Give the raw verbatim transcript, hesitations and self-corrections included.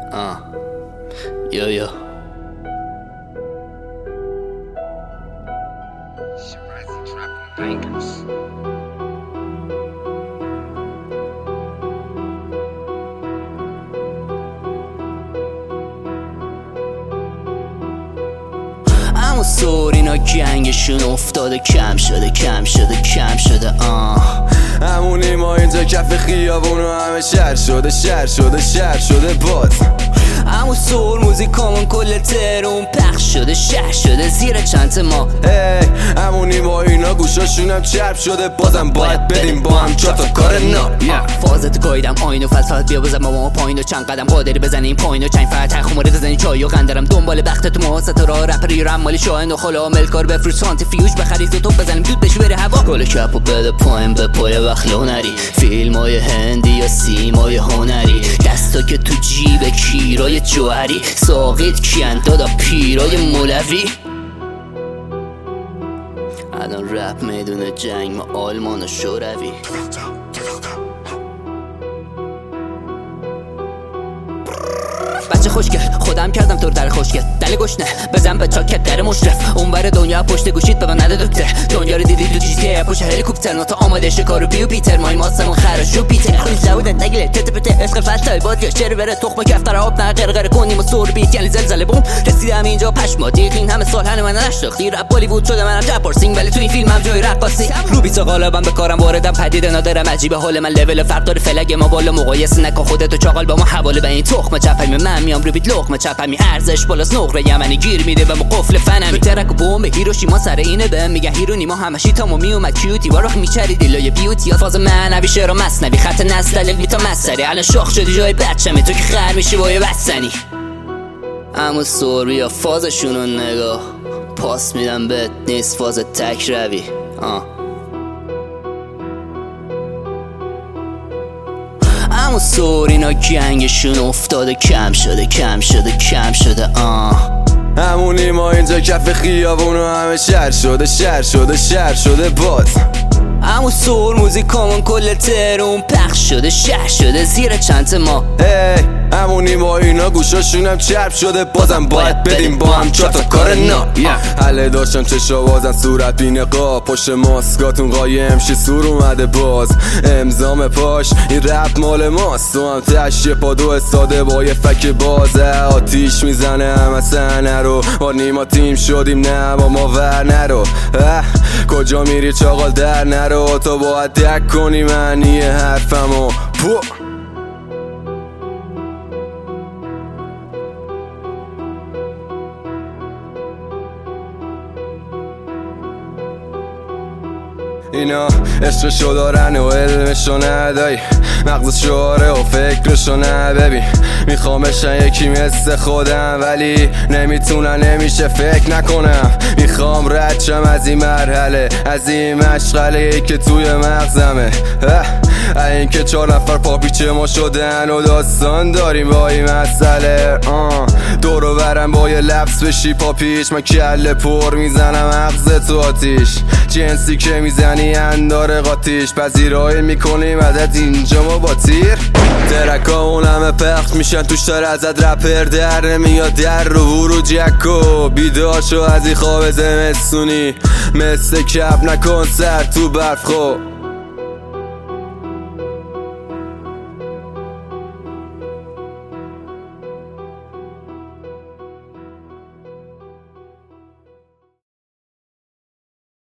Uh. Yo, yo. اما سور اینا گنگشون افتاده، کم شده کم شده کم شده. آه همونی ما اینجا کف خیابون و همه شهر شده شهر شده شهر شده باز. اما سور موزیکامون کل ترون پخش شده شهر شده زیر چند ما. هی همونی ما اینا گوشاشونم چرب شده، بازم باید بریم با هم چهار تا کار نا. فازت گایدم آینو فلسفت بیا بزن با ما پایین و چند قدم قادری بزنیم پایین و چند فرد تخ خماره بزنیم چای و قندرم دنبال بخت تو محاست را رپری رمالی شاهن و خلا ملکار بفروش سانتی فیوش بخرید و تو بزنیم دود بشو بره هوا. گل کپ و بده پایین به پای وقت لونری، فیلمای هندی یا سیمای هنری، دستا که تو جیب کیرای جوهری، ساقید کیان دادا پیرای مولوی. الان رپ میدونه جنگ ما آلمان و شوروی. بچه خوشگل خودم کردم تو رو در خوشگل دل گشنه بزن به چاکت در مشرف اونور دنیا پشت گوشید به من نده دکتر. دنیا رو دیدی تو جیتی پشت هلیکوپتر نوتا آماده شکار و بیو پیتر مای ماسمون خراش و پیتر خونی زودن نگله تت پته اسق فلتای باد یا شعر بره تخم کفتر آب نه قرقر کنیم و سور بیت یعنی زلزله بوم. رسیدم اینجا پشما دیدین همه سال هنو من نشناختی رپ بالیوود شده منم جبار سینگ ولی تو این فیلم هم جای رقاصی. رو بیت غالبا به کارم واردم پدید ندارم عجیبه حال من لول فرق داره فلگ ما بالا مقایسه نکن خودتو چاقال با ما حواله به این تخم چپای من میام رو بیت لقمه چپمی ارزش بالاست نقره یمنی گیر میده به ما قفل فنمی ترک و بمب هیروشیما سر اینه بهم میگن هیرونی ما همشی تامو میومد کیوتی وارخ میچری دیلای بیوتی فاز معنوی شعر و مصنوی خط نسل دلیل میتا مسری الان شاخ شدی جای بچه‌می تو که خر میشی با یه بسنی. اما سوریا فازشونو نگاه پاس میدم بهت نیست فاز تک روی. آه اما سور اینا گنگشون افتاده، کم شده کم شده کم شده. آه همونی ما اینجا کف خیابون و همه شهر شده شهر شده شهر شده باز. اما سور موزیکامون کل ترون پخش شده شهر شده زیر چند ما. هی همونی ما اینا گوشاشونم چرب شده، بازم باید بدیم با هم چهار تا کار نا. حله داشتم چشا بازن صورت بی نقاب پشت ماسکاتون قایم شه سور اومده باز. امضام پاش این رپ مال ماست تو هم تشیه پا دو ساده با یه فک بازه آتیش میزنه همه سنه رو با نیما تیم شدیم نه با ما ور نرو. کجا میری چاقال در نرو تو باید دک کنی معنی حرفمو پو. اینا عشقشو دارن و علمشو نداری، مغزشو آره و فکرشو نببین. میخوامشن یکی مثل خودم ولی نمیتونن نمیشه فکر نکنم. میخوام ردشم از این مرحله از این مشغله ای که توی مغزمه. این که چهار نفر پاپیچه ما شدن و داستان داریم با این مسئله. دورو برم با یه لفظ بشی پاپیچ من کله پر میزنم مغز تو آتیش. جنسی که میزنی انداره قاتیش پذیرایی میکنیم عدد اینجا ما با تیر. درکا اون همه پخت میشن توش تر ازت رپر در نمیاد در رو ورو جکو بیدار شو از این خواب زمستونی مثل کپ نکن سر تو برف خو.